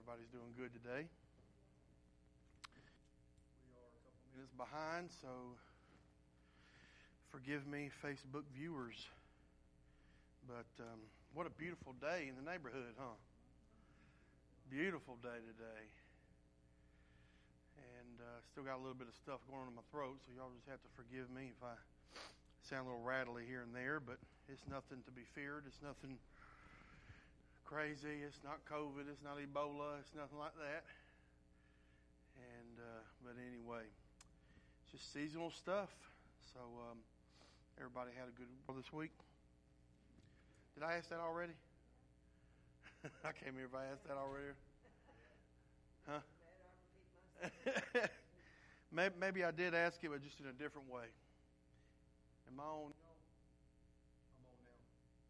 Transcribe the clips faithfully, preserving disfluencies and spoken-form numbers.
everybody's doing good today. We are a couple minutes behind, so forgive me, Facebook viewers. But um, what a beautiful day in the neighborhood, huh? Beautiful day today. And uh, still got a little bit of stuff going on in my throat, so y'all just have to forgive me if I sound a little rattly here and there, but it's nothing to be feared. It's nothing crazy. It's not COVID. It's not Ebola. It's nothing like that. And uh, but anyway, it's just seasonal stuff. So um, everybody had a good this week. Did I ask that already? I can't remember if I asked that already. Huh? maybe, maybe I did ask it, but just in a different way. Am I on? I'm on now.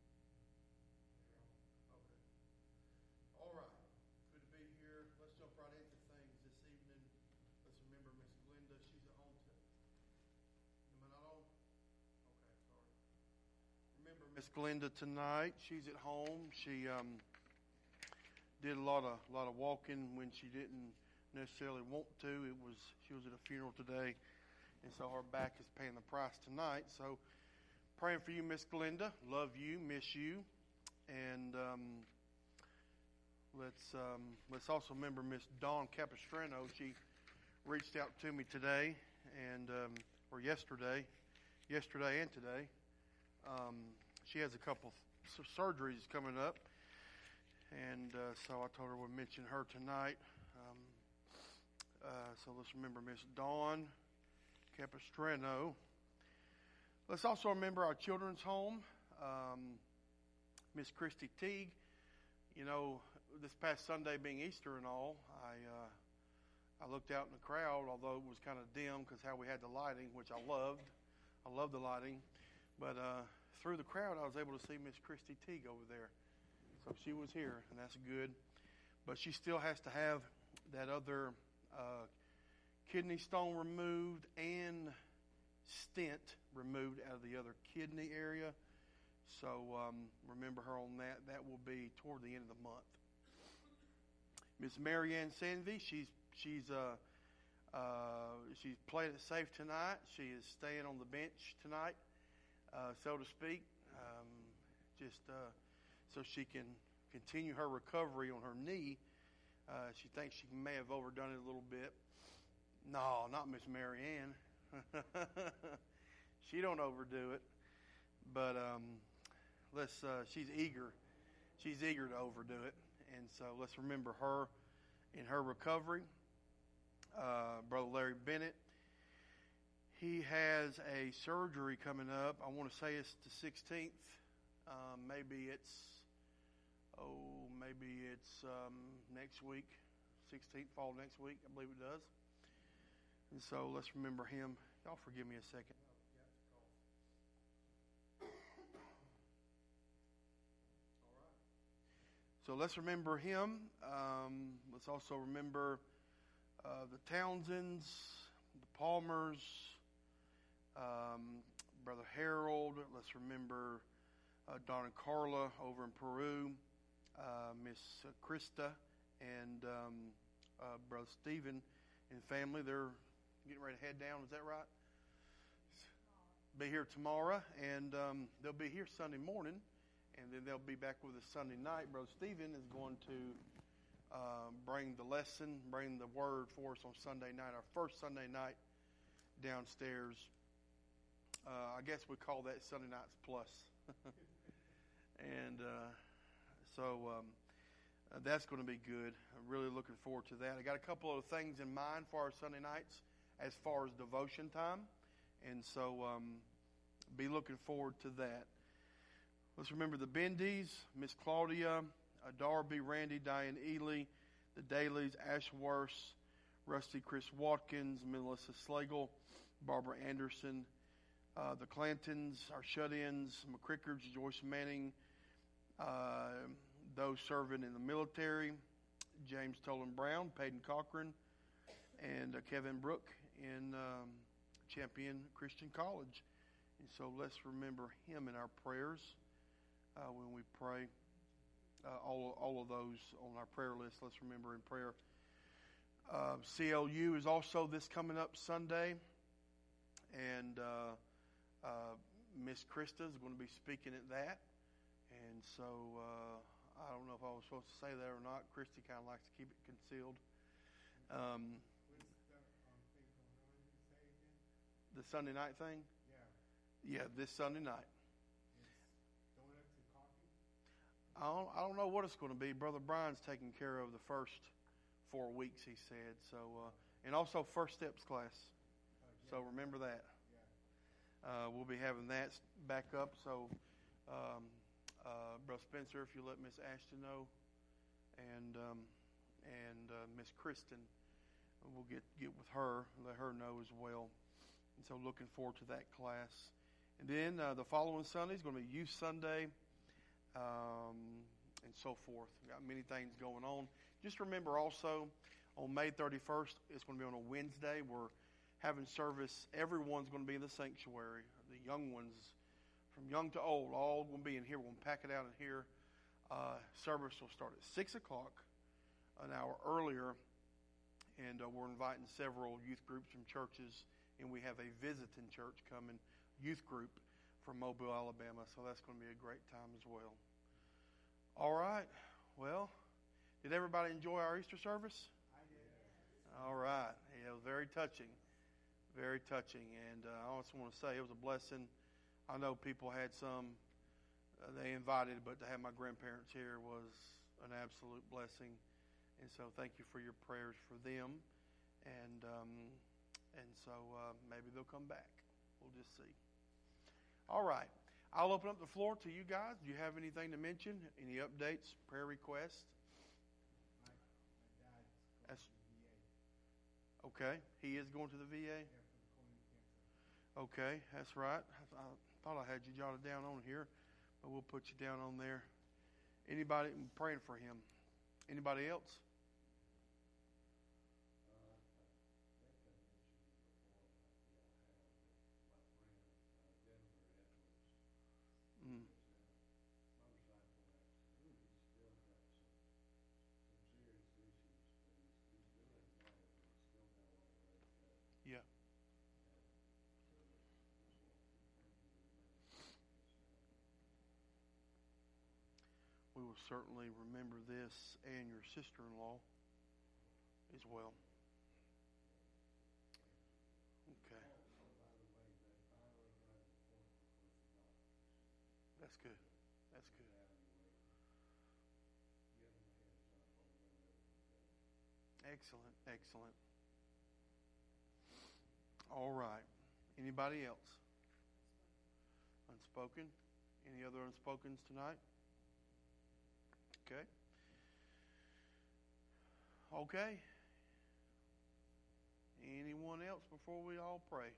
Okay. All right. Good to be here. Let's jump right into things this evening. Let's remember Miss Glenda. She's at home. T- Am I not on? Okay, sorry. Remember Miss Glenda tonight. She's at home. She um, did a lot of lot of walking when she didn't necessarily want to. It was she was at a funeral today, and so her back is paying the price tonight. So praying for you, Miss Glenda. Love you, miss you, and um, let's um, let's also remember Miss Dawn Capistrano. She reached out to me today and um, or yesterday, yesterday and today. Um, she has a couple of surgeries coming up, and uh, so I told her we'd mention her tonight. Um, Uh, so let's remember Miss Dawn Capistrano. Let's also remember our children's home, um, Miss Christy Teague. You know, this past Sunday being Easter and all, I uh, I looked out in the crowd, although it was kind of dim because how we had the lighting, which I loved. I love the lighting. But uh, through the crowd, I was able to see Miss Christy Teague over there. So she was here, and that's good. But she still has to have that other Uh, kidney stone removed and stent removed out of the other kidney area. So um, remember her on that. That will be toward the end of the month. Miss Marianne Sanvey, she's she's uh, uh, she's played it safe tonight. She is staying on the bench tonight, uh, so to speak, um, just uh, so she can continue her recovery on her knee. Uh, she thinks she may have overdone it a little bit. No, not Miss Marianne. She don't overdo it. But um, let's. Uh, she's eager. She's eager to overdo it, and so let's remember her in her recovery. Uh, Brother Larry Bennett. He has a surgery coming up. I want to say it's the sixteenth. Um, maybe it's. Oh, maybe it's um, next week, sixteenth fall next week. I believe it does. And so let's remember him. Y'all forgive me a second. All right. So let's remember him. Um, let's also remember uh, the Townsends, the Palmers, um, Brother Harold. Let's remember uh, Don and Carla over in Peru. Uh, Miss Krista and um, uh, Brother Stephen and family. They're getting ready to head down. Is that right? Be here tomorrow, and um, they'll be here Sunday morning, and then they'll be back with us Sunday night. Brother Stephen is going to uh, bring the lesson, bring the word for us on Sunday night, our first Sunday night downstairs. Uh, I guess we call that Sunday Nights Plus. and uh, So um, uh, that's going to be good. I'm really looking forward to that. I got a couple of things in mind for our Sunday nights as far as devotion time. And so um, be looking forward to that. Let's remember the Bendys, Miss Claudia, uh, Darby, Randy, Diane Ely, the Dailies, Ashworths, Rusty Chris Watkins, Melissa Slagle, Barbara Anderson, uh, the Clantons, our shut-ins, McCrickards, Joyce Manning, uh, those serving in the military, James Tolan Brown, Peyton Cochran, and uh, Kevin Brook in um, Champion Christian College. And so let's remember him in our prayers uh, when we pray. uh, all all of those on our prayer list. Let's remember in prayer. Uh, C L U is also this coming up Sunday, and uh, uh, Miss Krista is going to be speaking at that. And so uh, I don't know if I was supposed to say that or not. Christy kind of likes to keep it concealed. Um, the Sunday night thing? Yeah. Yeah, this Sunday night. I don't, I don't know what it's going to be. Brother Brian's taking care of the first four weeks, he said. So, uh, and also First Steps class. So remember that. Uh, we'll be having that back up. So, um, uh, Brother Spencer, if you let Miss Ashton know, and um, and uh, Miss Kristen, we'll get get with her, let her know as well. And so, looking forward to that class. And then uh, the following Sunday is going to be Youth Sunday. Um, and so forth. We've got many things going on. Just remember also, on May thirty-first, it's going to be on a Wednesday. We're having service. Everyone's going to be in the sanctuary. The young ones, from young to old, all going to be in here. We're going to pack it out in here. Uh, service will start at six o'clock, an hour earlier. And uh, we're inviting several youth groups from churches. And we have a visiting church coming, youth group, from Mobile, Alabama. So that's going to be a great time as well. All right. Well, did everybody enjoy our Easter service? I did. All right. Yeah, it was very touching. Very touching. And uh, I also want to say it was a blessing. I know people had some uh, they invited, but to have my grandparents here was an absolute blessing. And so thank you for your prayers for them. And um, and so uh, maybe they'll come back. We'll just see. All right. I'll open up the floor to you guys. Do you have anything to mention? Any updates, prayer requests? My, my dad's going That's, to the V A. Okay. He is going to the V A? Yeah, for the colon cancer. Okay. That's right. I, I thought I had you jotted down on here, but we'll put you down on there. Anybody praying for him? Anybody else? Mm. Yeah. We will certainly remember this and your sister-in-law as well. Okay. That's good. That's good. Excellent. Excellent. All right. Anybody else? Unspoken? Any other unspokens tonight? Okay. Okay. Anyone else before we all pray?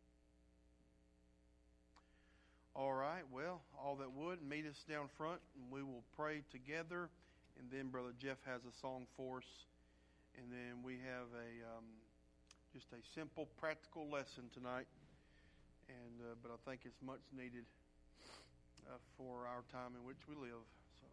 All right. Well, all that would, meet us down front, and we will pray together. And then Brother Jeff has a song for us. And then we have a um, just a simple, practical lesson tonight. And uh, but I think it's much needed uh, for our time in which we live. So.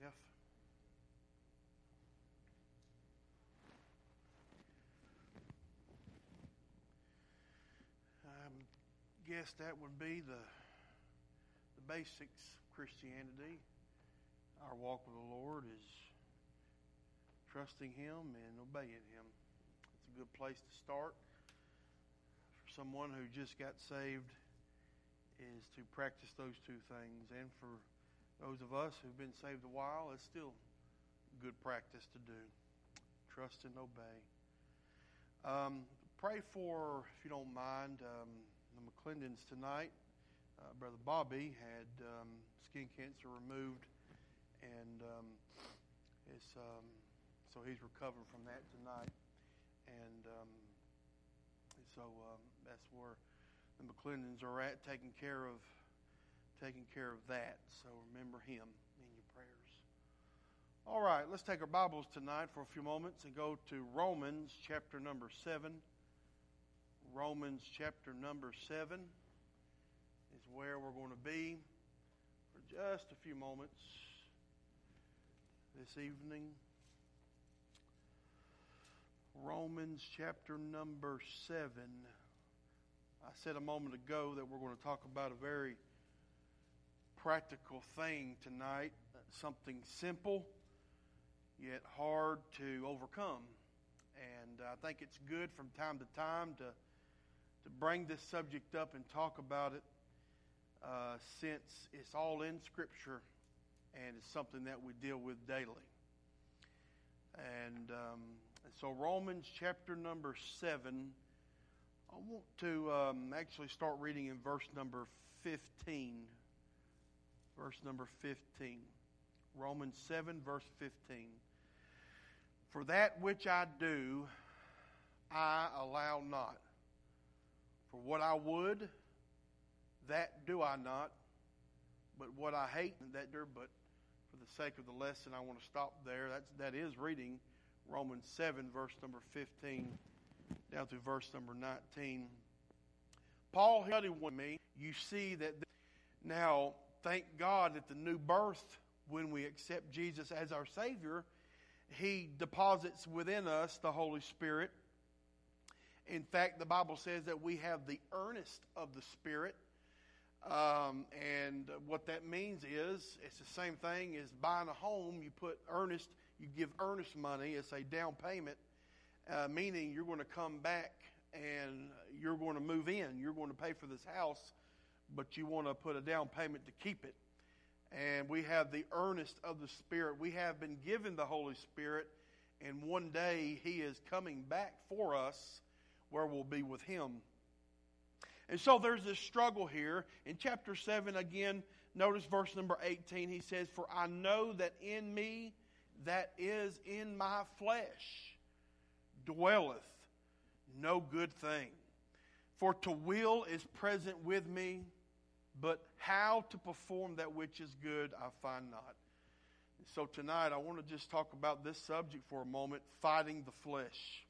Jeff. I guess that would be the the basics of Christianity. Our walk with the Lord is trusting Him and obeying Him. It's a good place to start. For someone who just got saved is to practice those two things. And for those of us who've been saved a while, it's still good practice to do. Trust and obey. Um, pray for, if you don't mind, um, the McClendons tonight. Uh, Brother Bobby had um, skin cancer removed, and um, it's, um, so he's recovering from that tonight. And um, so um, that's where the McClendons are at, taking care of taking care of that. So remember him in your prayers. All right, let's take our Bibles tonight for a few moments and go to Romans chapter number seven. Romans chapter number seven is where we're going to be for just a few moments this evening. Romans chapter number seven. I said a moment ago that we're going to talk about a very practical thing tonight, something simple yet hard to overcome. And I think it's good from time to time to to bring this subject up and talk about it uh, since it's all in Scripture and it's something that we deal with daily. And um, so Romans chapter number seven, I want to um, actually start reading in verse number fifteen. Verse number fifteen. Romans seven, verse fifteen. For that which I do, I allow not. For what I would, that do I not. But what I hate, that do. But for the sake of the lesson, I want to stop there. That's, that is reading Romans seven, verse number fifteen, down to verse number nineteen. Paul studied with me. You see that now, thank God that the new birth, when we accept Jesus as our Savior, He deposits within us the Holy Spirit. In fact, the Bible says that we have the earnest of the Spirit. Um, and what that means is, it's the same thing as buying a home. You put earnest, you give earnest money. It's a down payment, uh, meaning you're going to come back and you're going to move in. You're going to pay for this house, but you want to put a down payment to keep it. And we have the earnest of the Spirit. We have been given the Holy Spirit, and one day He is coming back for us where we'll be with Him. And so there's this struggle here. In chapter seven, again, notice verse number eighteen. He says, for I know that in me, that is in my flesh, dwelleth no good thing. For to will is present with me, but how to perform that which is good I find not. So tonight I want to just talk about this subject for a moment, fighting the flesh.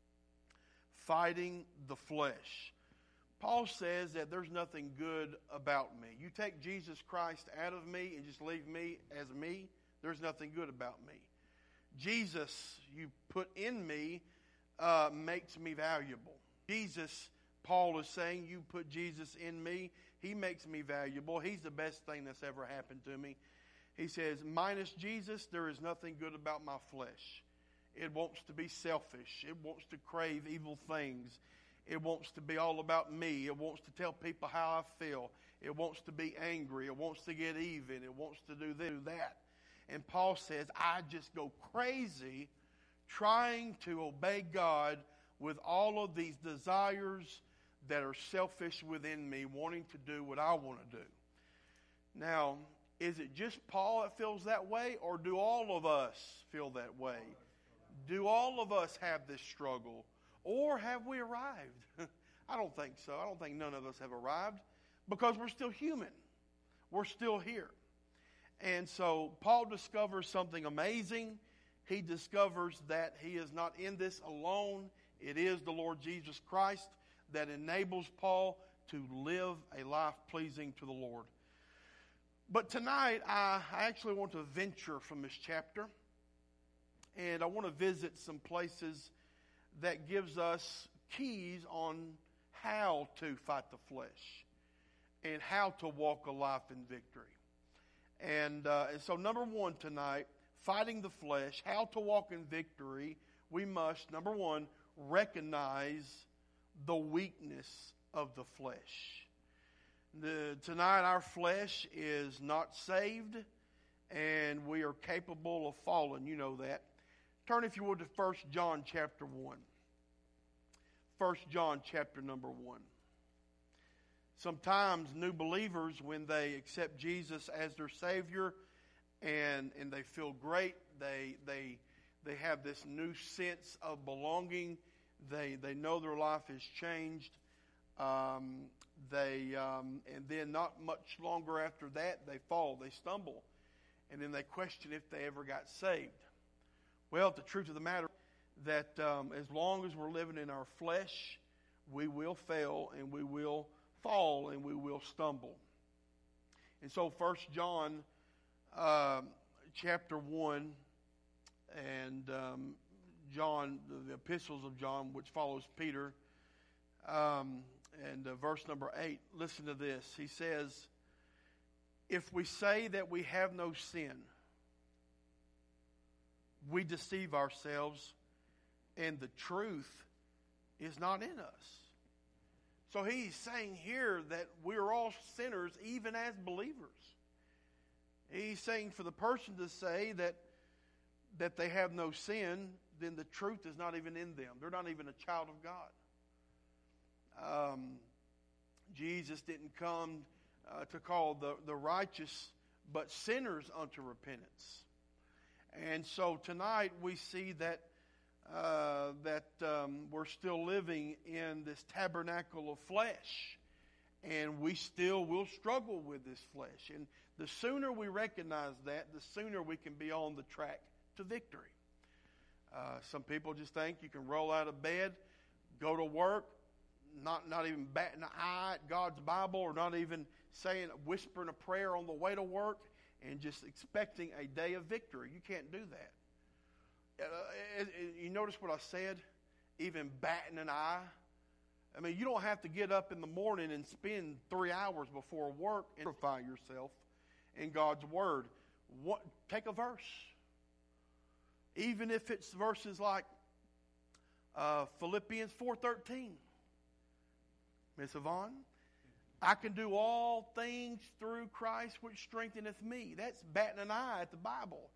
Fighting the flesh. Paul says that there's nothing good about me. You take Jesus Christ out of me and just leave me as me, there's nothing good about me. Jesus, you put in me, uh, makes me valuable. Jesus, Paul is saying, you put Jesus in me, He makes me valuable. He's the best thing that's ever happened to me. He says, minus Jesus, there is nothing good about my flesh. It wants to be selfish. It wants to crave evil things. It wants to be all about me. It wants to tell people how I feel. It wants to be angry. It wants to get even. It wants to do this, do that. And Paul says, I just go crazy trying to obey God with all of these desires that are selfish within me, wanting to do what I want to do. Now, is it just Paul that feels that way, or do all of us feel that way? Do all of us have this struggle, or have we arrived? I don't think so. I don't think none of us have arrived, because we're still human. We're still here. And so Paul discovers something amazing. He discovers that he is not in this alone. It is the Lord Jesus Christ that enables Paul to live a life pleasing to the Lord. But tonight, I, I actually want to venture from this chapter, and I want to visit some places that gives us keys on how to fight the flesh and how to walk a life in victory. And, uh, and so number one tonight, fighting the flesh, how to walk in victory, we must, number one, recognize the weakness of the flesh. The, tonight our flesh is not saved, and we are capable of falling. You know that. Turn, if you would, to First John chapter one. First John chapter number one. Sometimes new believers, when they accept Jesus as their Savior and, and they feel great, they, they, they have this new sense of belonging. They, they know their life has changed. Um, they um, and then not much longer after that, they fall, they stumble, and then they question if they ever got saved. Well, the truth of the matter is that um, as long as we're living in our flesh, we will fail and we will fall and we will stumble. And so, First John um, chapter one, and um, John, the, the epistles of John, which follows Peter. Um, And uh, verse number eight, listen to this. He says, if we say that we have no sin, we deceive ourselves, and the truth is not in us. So he's saying here that we're all sinners, even as believers. He's saying for the person to say that, that they have no sin, then the truth is not even in them. They're not even a child of God. Um, Jesus didn't come uh, to call the, the righteous, but sinners unto repentance. And so tonight we see that uh, that um, we're still living in this tabernacle of flesh, and we still will struggle with this flesh. And the sooner we recognize that, the sooner we can be on the track to victory. Uh, some people just think you can roll out of bed, go to work, Not not even batting an eye at God's Bible, or not even saying, whispering a prayer on the way to work, and just expecting a day of victory. You can't do that. Uh, you notice what I said? Even batting an eye. I mean, you don't have to get up in the morning and spend three hours before work and purify yourself in God's Word. What, take a verse. Even if it's verses like uh, Philippians four thirteen. Miss Yvonne, I can do all things through Christ which strengtheneth me. That's batting an eye at the Bible.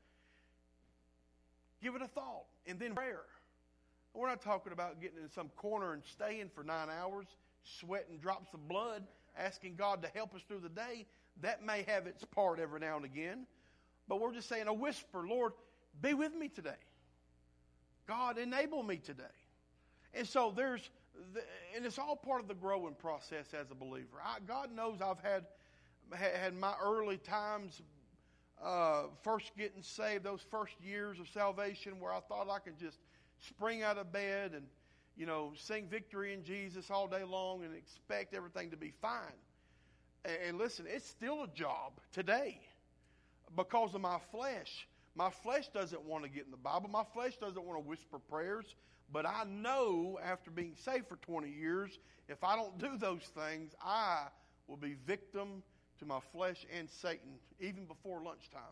Give it a thought. And then prayer. We're not talking about getting in some corner and staying for nine hours, sweating drops of blood, asking God to help us through the day. That may have its part every now and again. But we're just saying a whisper, Lord, be with me today. God, enable me today. And so there's, the, and it's all part of the growing process as a believer. I, God knows I've had had my early times, uh, first getting saved, those first years of salvation, where I thought I could just spring out of bed and, you know, sing victory in Jesus all day long and expect everything to be fine. And, and listen, it's still a job today because of my flesh. My flesh doesn't want to get in the Bible. My flesh doesn't want to whisper prayers. But I know after being saved for twenty years, if I don't do those things, I will be victim to my flesh and Satan, even before lunchtime.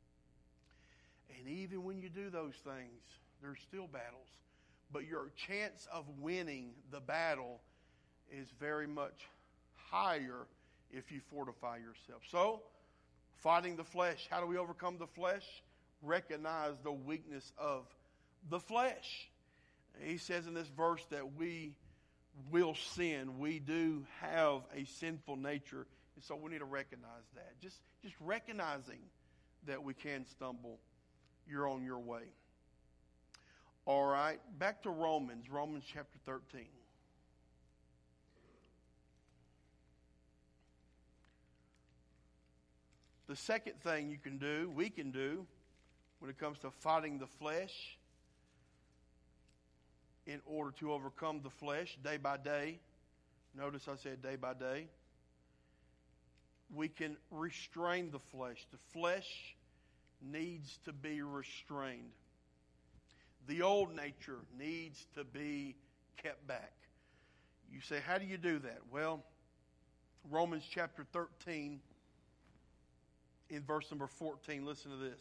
And even when you do those things, there's still battles. But your chance of winning the battle is very much higher if you fortify yourself. So, fighting the flesh. How do we overcome the flesh? Recognize the weakness of the flesh. He says in this verse that we will sin. We do have a sinful nature. And so we need to recognize that. Just, just recognizing that we can stumble. You're on your way. All right. Back to Romans. Romans chapter thirteen. The second thing you can do, we can do, when it comes to fighting the flesh, in order to overcome the flesh day by day. Notice I said day by day. we can restrain the flesh. The flesh needs to be restrained. The old nature needs to be kept back. You say, how do you do that? Well, Romans chapter thirteen, in verse number fourteen, listen to this.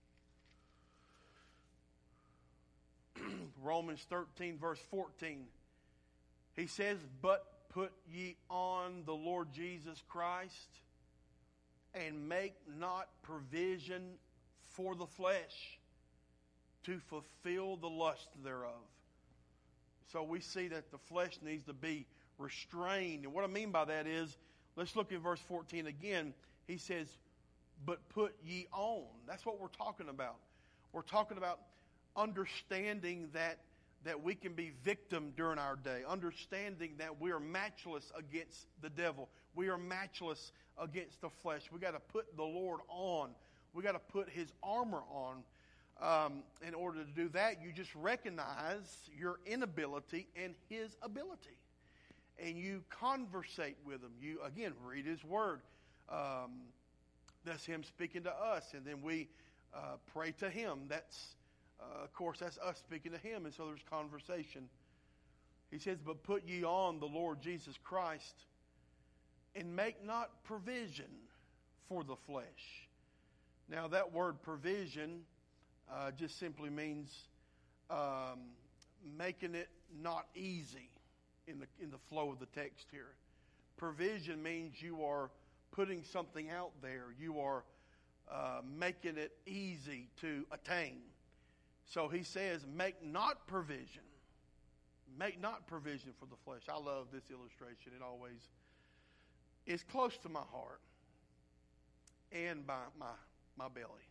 Romans thirteen, verse fourteen. He says, but put ye on the Lord Jesus Christ, and make not provision for the flesh to fulfill the lust thereof. So we see that the flesh needs to be restrained. And what I mean by that is, let's look at verse fourteen again. He says, but put ye on. That's what we're talking about. We're talking about understanding that, that we can be victim during our day. Understanding that we are matchless against the devil. We are matchless against the flesh. We got to put the Lord on. We got to put His armor on. Um, in order to do that, you just recognize your inability and His ability. And you conversate with Him. You, again, read His Word. Um, that's Him speaking to us. And then we uh, pray to Him. That's, uh, of course, that's us speaking to Him. And so there's conversation. He says, but put ye on the Lord Jesus Christ, and make not provision for the flesh. Now, that word provision uh, just simply means um, making it not easy in the in the flow of the text here. Provision means you are putting something out there. You are uh, making it easy to attain. So he says, make not provision. Make not provision for the flesh. I love this illustration. It always is close to my heart and my my, my belly.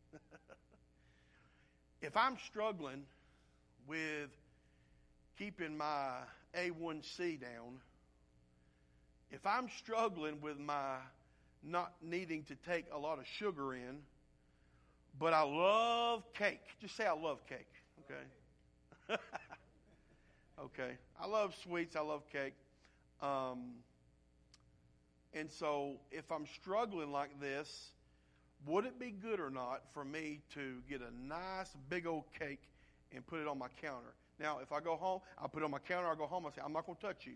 If I'm struggling with keeping my A one C down, if I'm struggling with my not needing to take a lot of sugar in, but I love cake. Just say I love cake, okay? Okay. I love sweets. I love cake. Um, and so if I'm struggling like this, would it be good or not for me to get a nice big old cake and put it on my counter? Now, if I go home, I'll put it on my counter, I'll go home, I'll say, I'm not going to touch you.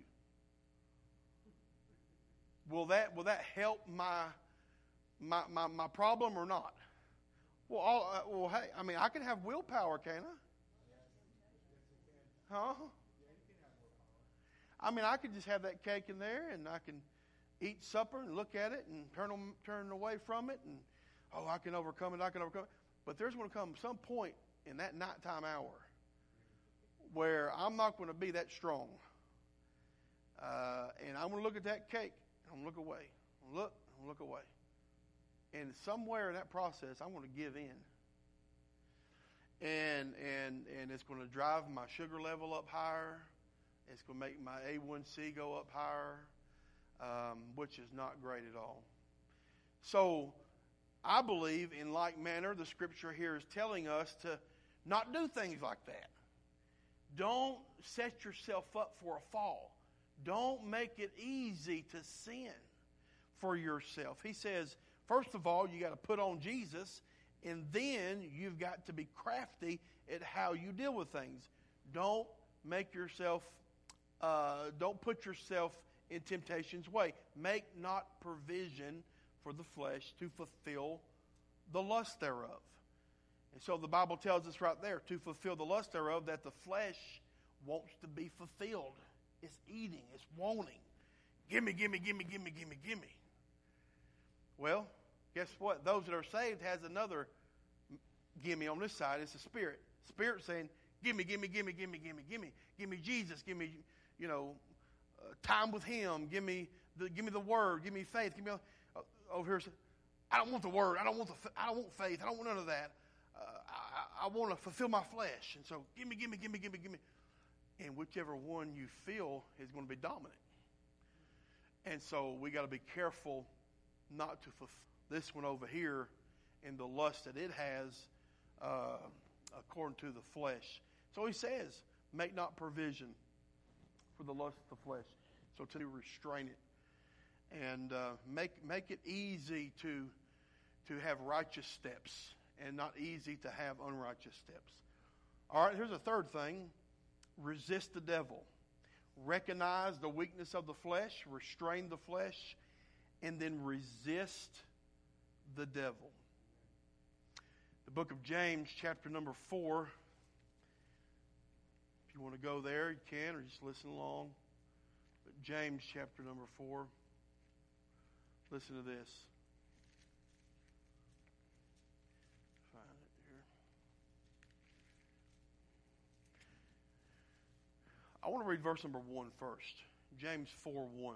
Will that will that help my my my, my problem or not? Well, all, uh, well, hey, I mean, I can have willpower, can't I? Huh? I mean, I could just have that cake in there, and I can eat supper and look at it and turn them, turn away from it, and oh, I can overcome it, I can overcome it. But there's going to come some point in that nighttime hour where I'm not going to be that strong. Uh, and I'm going to look at that cake, and I'm going to look away. I'm going to look, I'm going to look away. And somewhere in that process, I'm going to give in. And, and, and it's going to drive my sugar level up higher. It's going to make my A one C go up higher, um, which is not great at all. So I believe in like manner, the scripture here is telling us to not do things like that. Don't set yourself up for a fall. Don't make it easy to sin for yourself. He says, first of all, you got to put on Jesus, and then you've got to be crafty at how you deal with things. Don't make yourself, uh, don't put yourself in temptation's way. Make not provision for the flesh to fulfill the lust thereof. And so the Bible tells us right there, to fulfill the lust thereof, that the flesh wants to be fulfilled. It's eating, it's wanting. Gimme, gimme, gimme, gimme, gimme, gimme. Well, guess what? Those that are saved has another gimme on this side. It's the Spirit. Spirit saying, gimme, gimme, gimme, gimme, gimme, gimme. Gimme Jesus. Gimme, you know, uh, time with Him. Gimme the, gimme the Word. Gimme faith. Gimme uh, over here. I don't want the Word. I don't want the. I don't want faith. I don't want none of that. Uh, I, I want to fulfill my flesh. And so, gimme, gimme, gimme, gimme, gimme. And whichever one you feel is going to be dominant. And so we got to be careful not to fulfill this one over here in the lust that it has uh, according to the flesh. So he says, make not provision for the lust of the flesh. So to restrain it. and uh, make make it easy to to have righteous steps and not easy to have unrighteous steps. All right, here's a third thing. Resist the devil. Recognize the weakness of the flesh, restrain the flesh, and then resist the devil. The book of James, chapter number four. If you want to go there, you can, or just listen along. But James, chapter number four. Listen to this. Find it here. I want to read verse number one first. James four one.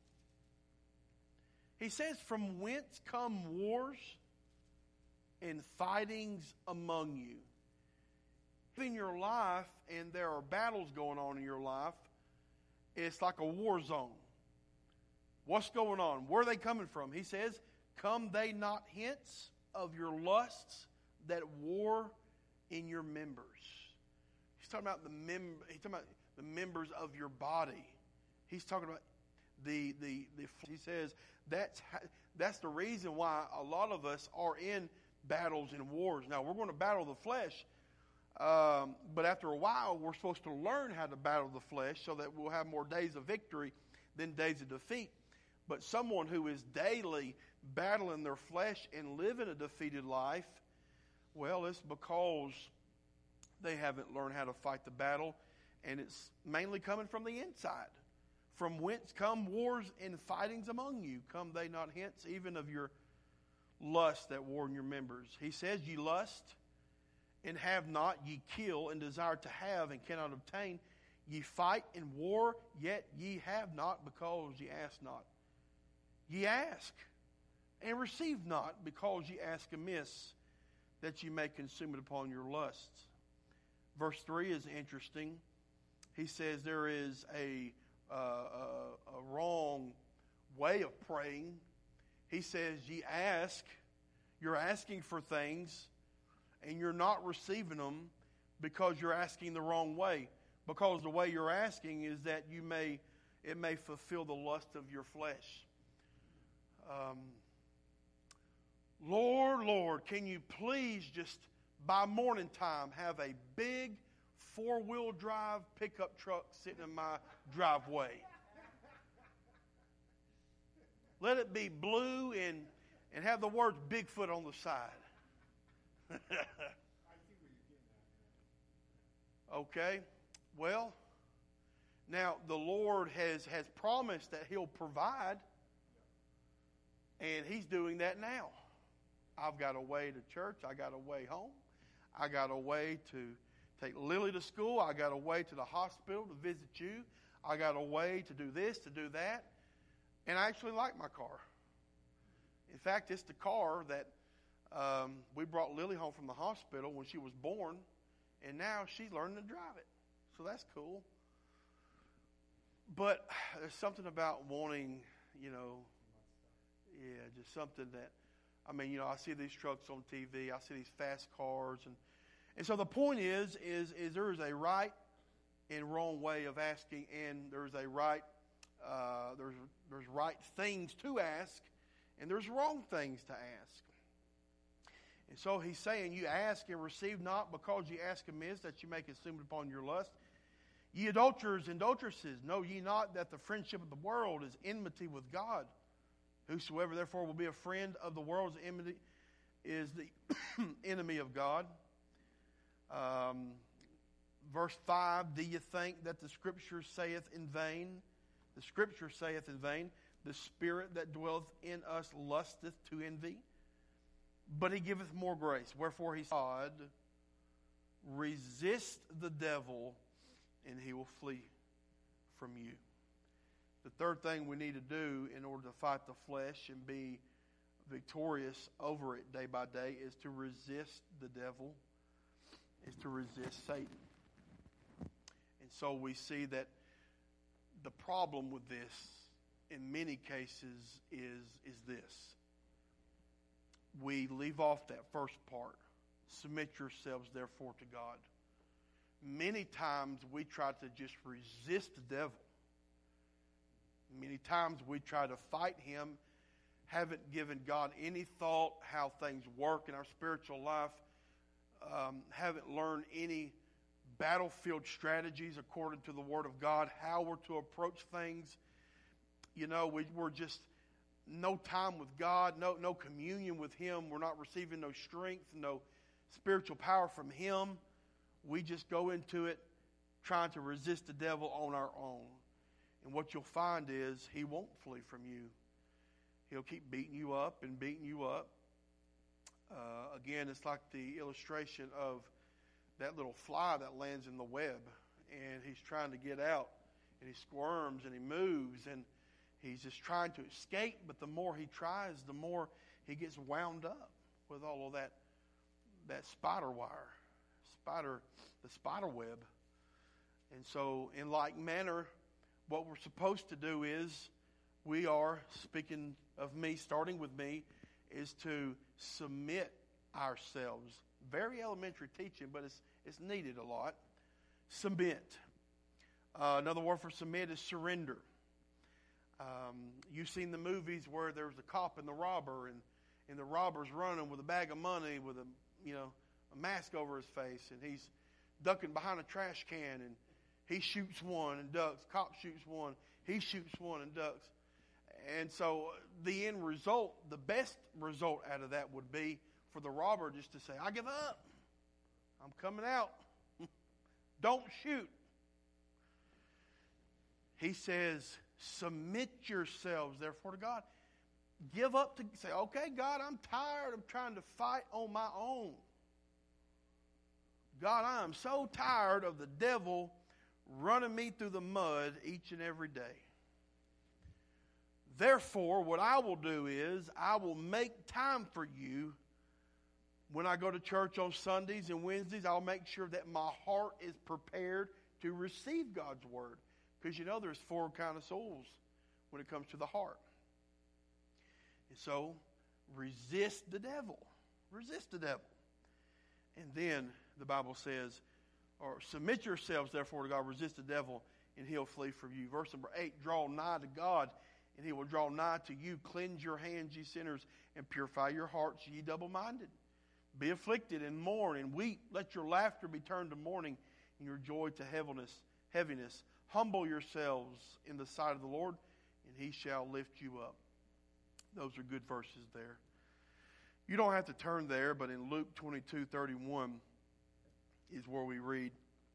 He says, "From whence come wars and fightings among you?" In your life, and there are battles going on in your life, it's like a war zone. What's going on? Where are they coming from? He says, "Come they not hence of your lusts that war in your members?" He's talking about the mem- He's talking about the members of your body. He's talking about the the the. He says that's that's the reason why a lot of us are in battles and wars. Now we're going to battle the flesh. Um, but after a while, we're supposed to learn how to battle the flesh so that we'll have more days of victory than days of defeat. But someone who is daily battling their flesh and living a defeated life, well, it's because they haven't learned how to fight the battle, and it's mainly coming from the inside. From whence come wars and fightings among you? Come they not hence, even of your lust that war in your members? He says, "Ye lust and have not, ye kill and desire to have and cannot obtain. Ye fight and war, yet ye have not, because ye ask not. Ye ask and receive not, because ye ask amiss, that ye may consume it upon your lusts." Verse three is interesting. He says there is a, uh, a, a wrong way of praying. He says, ye ask, you're asking for things, and you're not receiving them because you're asking the wrong way. Because the way you're asking is that you may, it may fulfill the lust of your flesh. Um, Lord, Lord, can you please just by morning time have a big four-wheel drive pickup truck sitting in my driveway? Let it be blue and, and have the words Bigfoot on the side. I see where you're getting at. Okay, well, now the Lord has, has promised that He'll provide, and He's doing that now. I've got a way to church. I got a way home. I got a way to take Lily to school. I got a way to the hospital to visit you. I got a way to do this, to do that. And I actually like my car. In fact, it's the car that um, we brought Lily home from the hospital when she was born, and now she's learning to drive it. So that's cool. But there's something about wanting, you know, yeah, just something that, I mean, you know, I see these trucks on T V. I see these fast cars. And, and so the point is, is, is there is a right and wrong way of asking, and there's a right, uh, there's, there's right things to ask, and there's wrong things to ask. And so he's saying, you ask and receive not, because ye ask amiss, that you may consume it upon your lust. Ye adulterers and adulteresses, know ye not that the friendship of the world is enmity with God? Whosoever therefore will be a friend of the world is enmity, is the enemy of God. Um, verse five, do you think that the Scripture saith in vain? The Scripture saith in vain, the Spirit that dwelleth in us lusteth to envy. But He giveth more grace. Wherefore He said, God, resist the devil, and he will flee from you. The third thing we need to do in order to fight the flesh and be victorious over it day by day is to resist the devil, is to resist Satan. And so we see that the problem with this in many cases is, is this. We leave off that first part. Submit yourselves therefore to God. Many times we try to just resist the devil. Many times we try to fight him, haven't given God any thought how things work in our spiritual life, um, haven't learned any battlefield strategies according to the Word of God, how we're to approach things. You know, we, we're just no time with God, no, no communion with him. We're not receiving no strength, no spiritual power from him. We just go into it trying to resist the devil on our own. And what you'll find is he won't flee from you. He'll keep beating you up and beating you up. Uh, again, it's like the illustration of that little fly that lands in the web. And he's trying to get out. And he squirms and he moves. And he's just trying to escape. But the more he tries, the more he gets wound up with all of that, that spider wire. Spider, the spider web. And so, in like manner, what we're supposed to do is, we are, speaking of me, starting with me, is to submit ourselves. Very elementary teaching, but it's it's needed a lot. Submit. Uh, another word for submit is surrender. Um, you've seen the movies where there's a cop and the robber, and, and the robber's running with a bag of money with a you know a mask over his face, and he's ducking behind a trash can, and he shoots one and ducks. Cop shoots one. He shoots one and ducks. And so the end result, the best result out of that would be for the robber just to say, I give up. I'm coming out. Don't shoot. He says, submit yourselves, therefore, to God. Give up to say, okay, God, I'm tired of trying to fight on my own. God, I am so tired of the devil running me through the mud each and every day. Therefore, what I will do is I will make time for you. When I go to church on Sundays and Wednesdays, I'll make sure that my heart is prepared to receive God's word. Because you know there's four kind of souls when it comes to the heart. And so, resist the devil. Resist the devil. And then the Bible says, or submit yourselves, therefore, to God. Resist the devil, and he'll flee from you. Verse number eight, draw nigh to God, and he will draw nigh to you. Cleanse your hands, ye sinners, and purify your hearts, ye double-minded. Be afflicted and mourn and weep. Let your laughter be turned to mourning, and your joy to heaviness. heaviness. Humble yourselves in the sight of the Lord, and he shall lift you up. Those are good verses there. You don't have to turn there, but in Luke twenty-two thirty-one is where we read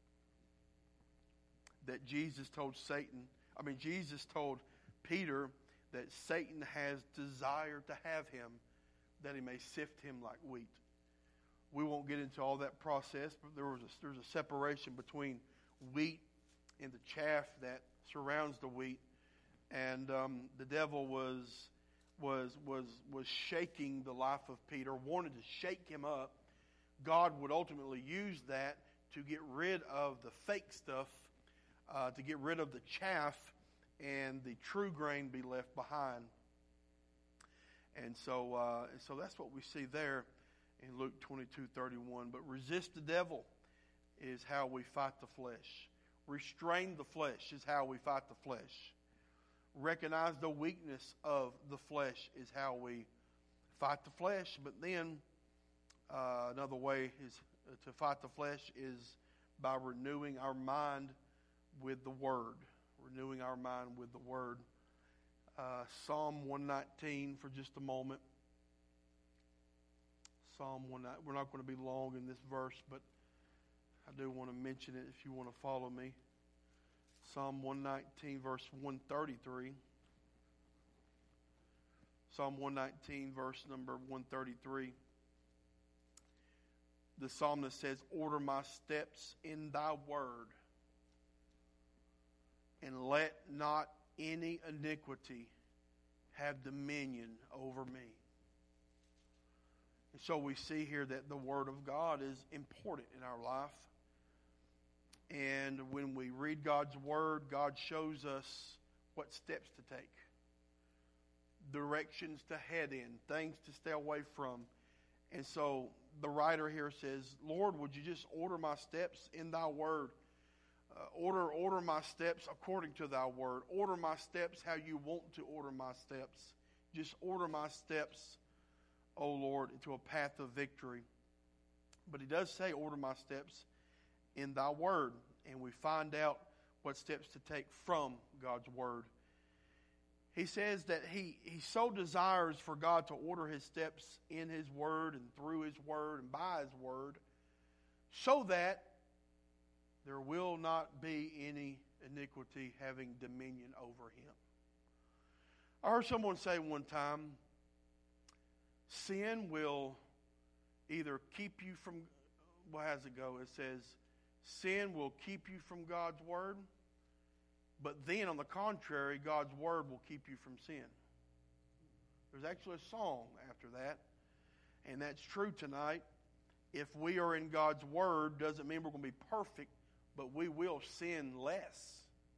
that Jesus told Satan, I mean, Jesus told Peter that Satan has desired to have him, that he may sift him like wheat. We won't get into all that process, but there was a, there's a separation between wheat and the chaff that surrounds the wheat. And um, the devil was was was was shaking the life of Peter, wanted to shake him up. God would ultimately use that to get rid of the fake stuff, uh, to get rid of the chaff, and the true grain be left behind. And so, uh, and so that's what we see there in Luke twenty-two thirty-one. But resist the devil is how we fight the flesh. Restrain the flesh is how we fight the flesh. Recognize the weakness of the flesh is how we fight the flesh. But then uh, another way is uh, to fight the flesh is by renewing our mind with the Word. Renewing our mind with the Word. Uh, Psalm one nineteen for just a moment. Psalm one nineteen. We're not going to be long in this verse, but I do want to mention it if you want to follow me. Psalm one nineteen, verse one thirty-three. Psalm one nineteen, verse number one thirty-three. The psalmist says, order my steps in thy word, and let not any iniquity have dominion over me. And so we see here that the Word of God is important in our life. And when we read God's Word, God shows us what steps to take, directions to head in, things to stay away from. And so the writer here says, Lord, would you just order my steps in thy Word? order, order my steps according to thy word. Order my steps how you want to order my steps. Just order my steps, O Lord, into a path of victory. But he does say, order my steps in thy word. And we find out what steps to take from God's word. He says that he, he so desires for God to order his steps in his word and through his word and by his word, so that there will not be any iniquity having dominion over him. I heard someone say one time, sin will either keep you from, well, how does it go? It says, sin will keep you from God's word, but then on the contrary, God's word will keep you from sin. There's actually a song after that, and that's true tonight. If we are in God's word, doesn't mean we're going to be perfect, but we will sin less.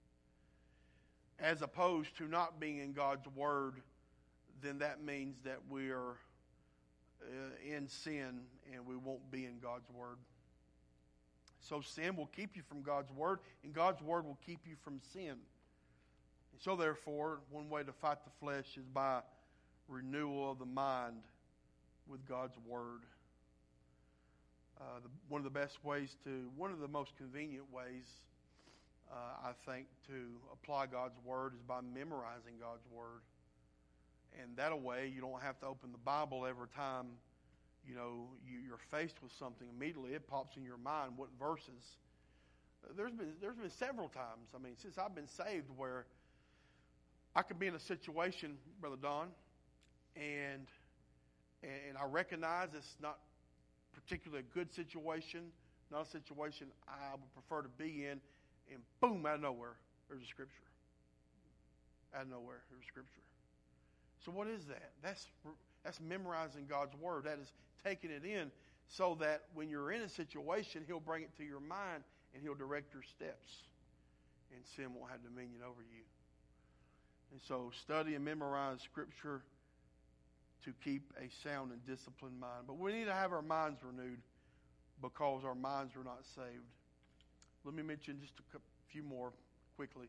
As opposed to not being in God's word, then that means that we are uh, in sin and we won't be in God's word. So sin will keep you from God's word, and God's word will keep you from sin. And so therefore, one way to fight the flesh is by renewal of the mind with God's word. Uh, the, one of the best ways to, one of the most convenient ways, uh, I think, to apply God's word is by memorizing God's word. And that way, you don't have to open the Bible every time, you know, you, you're faced with something. Immediately, it pops in your mind what verses. Uh, there's been there's been several times, I mean, since I've been saved, where I could be in a situation, Brother Don, and and I recognize it's not particularly a good situation, not a situation I would prefer to be in, and boom, out of nowhere, there's a scripture. Out of nowhere, there's a scripture. So what is that? That's that's memorizing God's word. That is taking it in so that when you're in a situation, he'll bring it to your mind and he'll direct your steps. And sin won't have dominion over you. And so study and memorize scripture to keep a sound and disciplined mind. But we need to have our minds renewed because our minds are not saved. Let me mention just a few more quickly.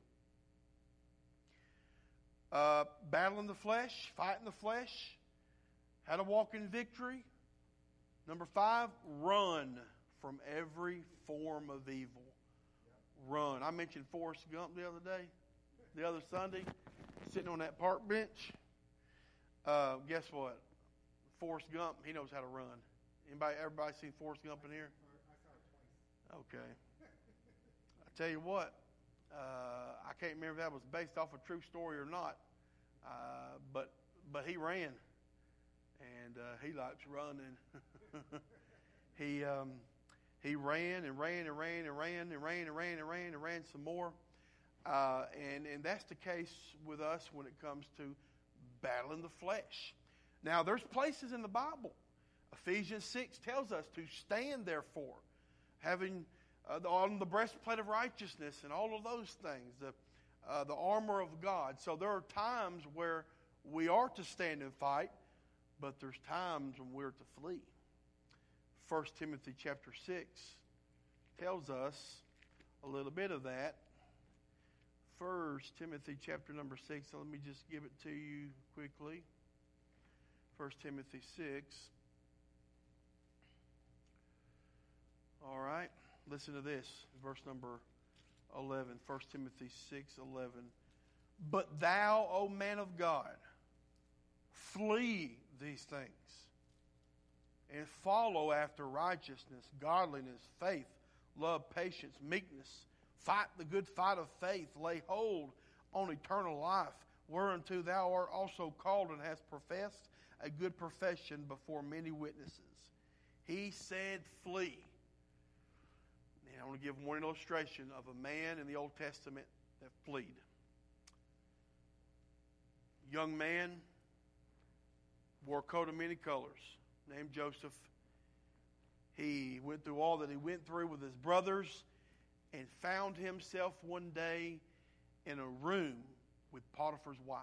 Uh, battling the flesh, fighting the flesh, how to walk in victory. Number five, run from every form of evil. Run. I mentioned Forrest Gump the other day, the other Sunday, sitting on that park bench. Uh, guess what? Forrest Gump, he knows how to run. Anybody, everybody seen Forrest Gump in here? I saw it twice. Okay. I tell you what, uh, I can't remember if that was based off a true story or not, uh, but but he ran, and uh, he likes running. he um, he ran and ran and ran and ran and ran and ran and ran and ran some more, uh, and and that's the case with us when it comes to battling the flesh. Now, there's places in the Bible. Ephesians six tells us to stand, therefore, having uh, the, on the breastplate of righteousness and all of those things, the, uh, the armor of God. So there are times where we are to stand and fight, but there's times when we're to flee. First Timothy chapter six tells us a little bit of that. First Timothy chapter number six. So let me just give it to you quickly. First Timothy six. All right. Listen to this. Verse number eleven. First Timothy six eleven. But thou, O man of God, flee these things and follow after righteousness, godliness, faith, love, patience, meekness. Fight the good fight of faith. Lay hold on eternal life, whereunto thou art also called and hast professed a good profession before many witnesses. He said, flee. And I want to give one illustration of a man in the Old Testament that fled. Young man, wore a coat of many colors, named Joseph. He went through all that he went through with his brothers, and found himself one day in a room with Potiphar's wife.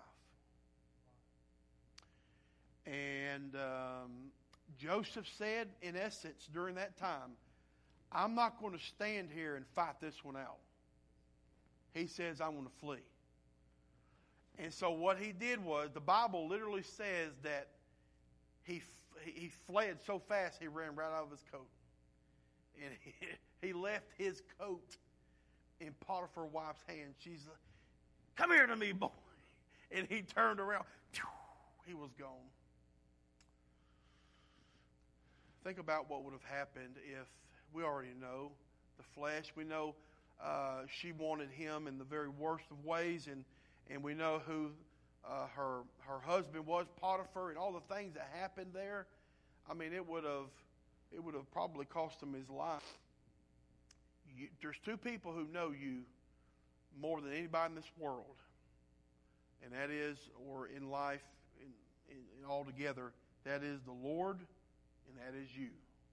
And um, Joseph said, in essence, during that time, I'm not going to stand here and fight this one out. he says, I'm going to flee. And so what he did was, the Bible literally says that he he fled so fast he ran right out of his coat. And he, he left his coat in Potiphar's wife's hand. She's like, come here to me, boy. And he turned around. He was gone. Think about what would have happened if, we already know, the flesh. We know uh, she wanted him in the very worst of ways, and, and we know who uh, her her husband was, Potiphar, and all the things that happened there. I mean, it would have it would have probably cost him his life. You, there's two people who know you more than anybody in this world, and that is, or in life, in, in, in altogether, that is the Lord, and that is you.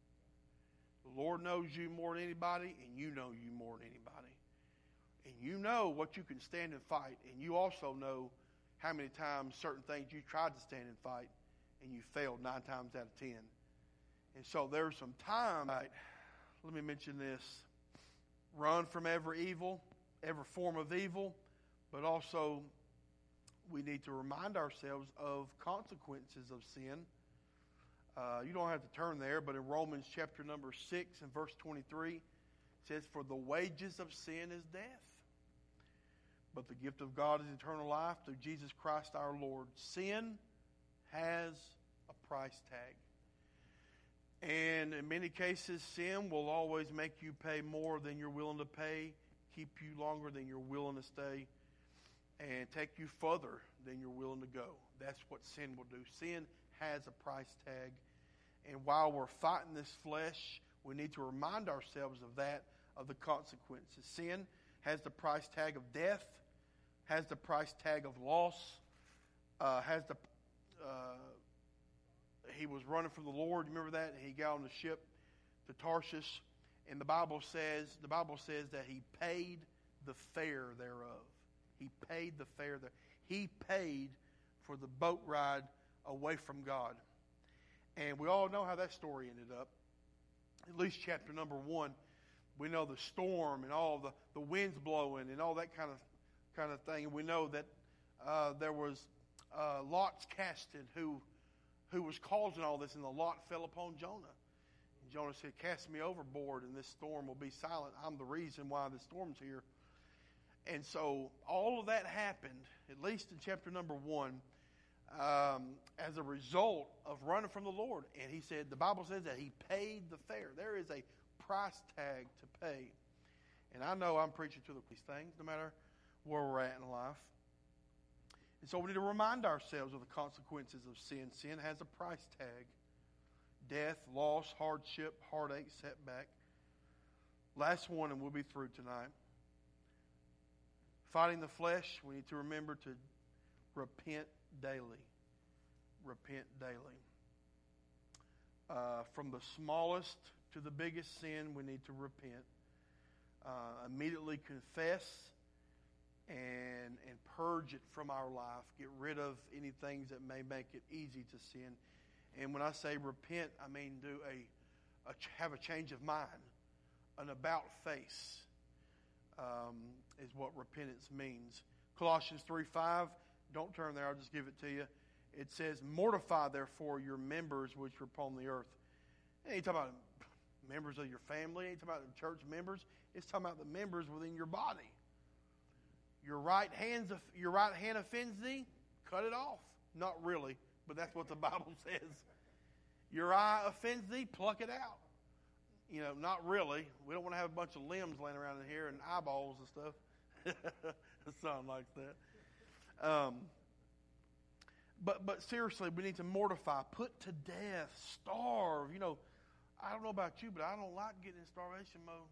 The Lord knows you more than anybody, and you know you more than anybody. And you know what you can stand and fight, and you also know how many times certain things you tried to stand and fight, and you failed nine times out of ten. And so there's some time. Right, let me mention this. Run from every evil, every form of evil, but also we need to remind ourselves of consequences of sin. Uh, you don't have to turn there, but in Romans chapter number six and verse twenty-three, it says, for the wages of sin is death, but the gift of God is eternal life through Jesus Christ our Lord. Sin has a price tag. And in many cases, sin will always make you pay more than you're willing to pay, keep you longer than you're willing to stay, and take you further than you're willing to go. That's what sin will do. Sin has a price tag. And while we're fighting this flesh, we need to remind ourselves of that, of the consequences. Sin has the price tag of death, has the price tag of loss, uh, has the... Uh, he was running from the Lord. Remember that? He got on the ship to Tarshish, and the Bible says the Bible says that he paid the fare thereof. He paid the fare there. He paid for the boat ride away from God. And we all know how that story ended up. At least chapter number one, we know the storm and all the, the winds blowing and all that kind of kind of thing. And we know that uh, there was uh, lots casted who who was causing all this, and the lot fell upon Jonah. And Jonah said, cast me overboard and this storm will be silent. I'm the reason why the storm's here. And so all of that happened, at least in chapter number one, um, as a result of running from the Lord. And he said, the Bible says that he paid the fare. There is a price tag to pay. And I know I'm preaching to these things, no matter where we're at in life. And so we need to remind ourselves of the consequences of sin. Sin has a price tag. Death, loss, hardship, heartache, setback. Last one, and we'll be through tonight. Fighting the flesh, we need to remember to repent daily. Repent daily. Uh, from the smallest to the biggest sin, we need to repent. Uh, immediately confess and and purge it from our life. Get rid of any things that may make it easy to sin. And when I say repent, I mean do a, a have a change of mind, an about face. Um, is what repentance means. Colossians three five, don't turn there, I'll just give it to you. It says, mortify therefore your members which are upon the earth. It ain't talking about members of your family, it ain't talking about the church members, it's talking about the members within your body. Your right hand's your right hand offends thee, cut it off. Not really, but that's what the Bible says. Your eye offends thee, pluck it out. You know, not really. We don't want to have a bunch of limbs laying around in here and eyeballs and stuff. Something like that. Um, but but seriously, we need to mortify, put to death, starve. You know, I don't know about you, but I don't like getting in starvation mode.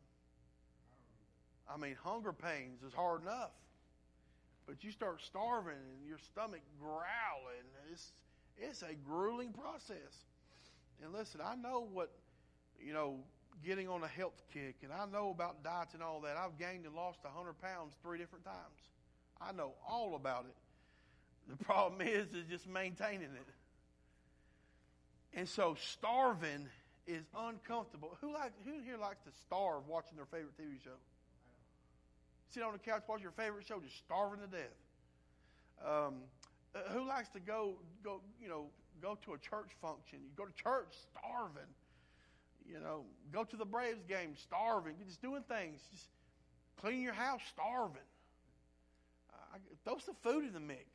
I mean, hunger pains is hard enough. But you start starving and your stomach growling. It's, it's a grueling process. And listen, I know what, you know, getting on a health kick, and I know about diets and all that. I've gained and lost one hundred pounds three different times. I know all about it. The problem is, is just maintaining it. And so starving is uncomfortable. Who like, who here likes to starve watching their favorite T V show? sit on the couch, watch your favorite show, just starving to death. Um, uh, who likes to go, go, you know, go to a church function? You go to church starving. You know, go to the Braves game starving. You're just doing things. Just clean your house starving. Uh, throw some food in the mix.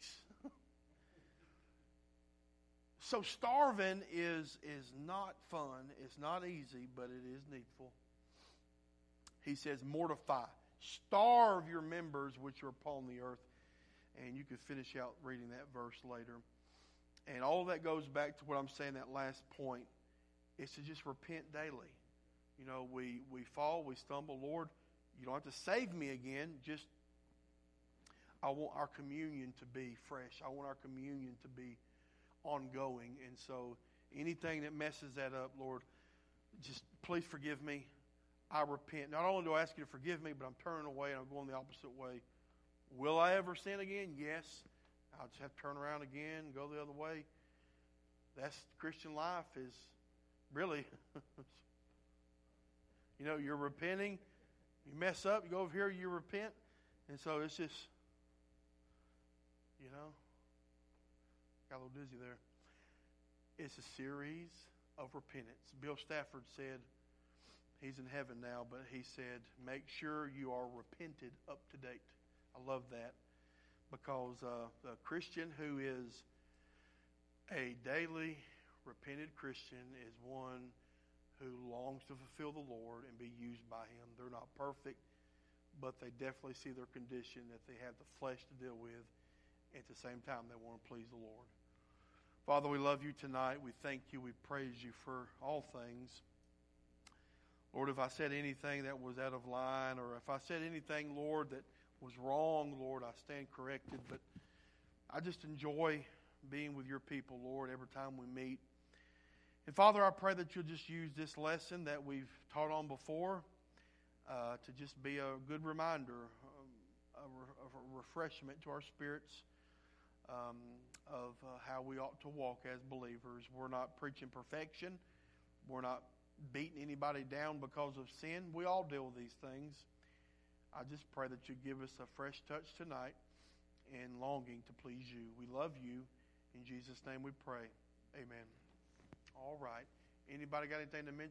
So starving is is not fun. It's not easy, but it is needful. He says, mortify. Starve your members which are upon the earth. And you could finish out reading that verse later. And all of that goes back to what I'm saying, that last point. It's to just repent daily. You know, we, we fall, we stumble. Lord, you don't have to save me again. Just, I want our communion to be fresh. I want our communion to be ongoing. And so anything that messes that up, Lord, just please forgive me. I repent. Not only do I ask you to forgive me, but I'm turning away and I'm going the opposite way. Will I ever sin again? Yes. I'll just have to turn around again and go the other way. That's Christian life is really, you know, you're repenting. You mess up, you go over here, you repent. And so it's just, you know, got a little dizzy there. It's a series of repentance. Bill Stafford said, he's in heaven now, but he said, make sure you are repented up to date. I love that because uh, a Christian who is a daily repented Christian is one who longs to fulfill the Lord and be used by Him. They're not perfect, but they definitely see their condition that they have the flesh to deal with. At the same time, they want to please the Lord. Father, we love you tonight. We thank you. We praise you for all things. Lord, if I said anything that was out of line, or if I said anything, Lord, that was wrong, Lord, I stand corrected. But I just enjoy being with your people, Lord, every time we meet. And Father, I pray that you'll just use this lesson that we've taught on before uh, to just be a good reminder, um, a, re- of a refreshment to our spirits um, of uh, how we ought to walk as believers. We're not preaching perfection. We're not beating anybody down because of sin. We all deal with these things. I just pray that you give us a fresh touch tonight and longing to please you. We love you. In Jesus' name we pray. Amen. All right. Anybody got anything to mention?